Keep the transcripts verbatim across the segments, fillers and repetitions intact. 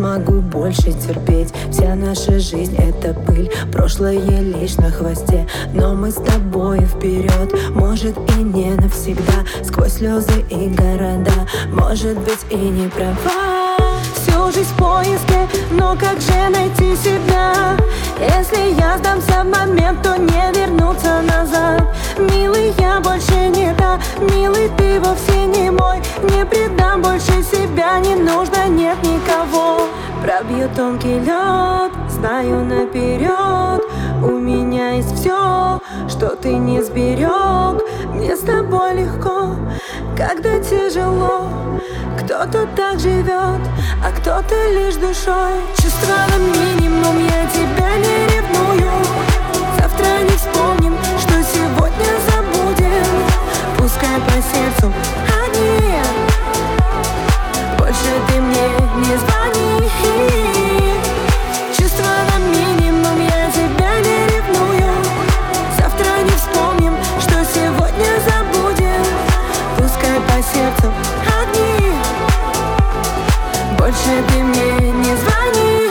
смогу больше терпеть. Вся наша жизнь — это пыль, прошлое лишь на хвосте. Но мы с тобой вперед, может и не навсегда. Сквозь слезы и города, может быть и не права. Всю жизнь в поиске, но как же найти себя? Если я сдамся в момент, то не вернуться назад. Милый, я больше не та, милый, ты вовсе не мой. Не предам больше себя, не нужно, нет никого. Пробью тонкий лед, знаю наперед. У меня есть все, что ты не сберег. Мне с тобой легко, когда тяжело. Кто-то так живет, а кто-то лишь душой. Чувства на минимум, я тебя не ревную. Завтра не вспомним, что сегодня забудем. Пускай по сердцу, а нет, больше ты мне не звони. Чувства на минимум, я тебя не ревную. Завтра не вспомним, что сегодня забудем. Пускай по сердцу одни, больше ты мне не звони.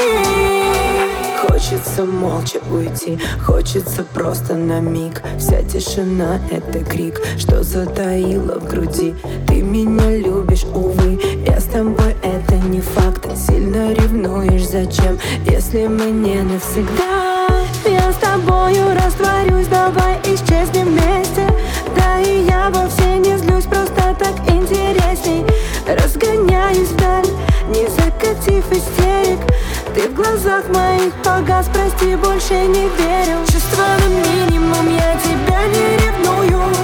Хочется молча уйти, хочется просто на миг. Вся тишина — это крик, что затаила в груди. Ты меня любишь, увы, я с тобой, это не факт. Сильно ревнуешь, зачем, если мы не навсегда? Я с тобою растворюсь, давай исчезнем вместе. Да и я вовсе не злюсь, просто так интересней. Разгоняюсь вдаль, не закатив истерик. Ты в глазах моих погас, прости, больше не верю. Чувства на минимум, я тебя не ревную.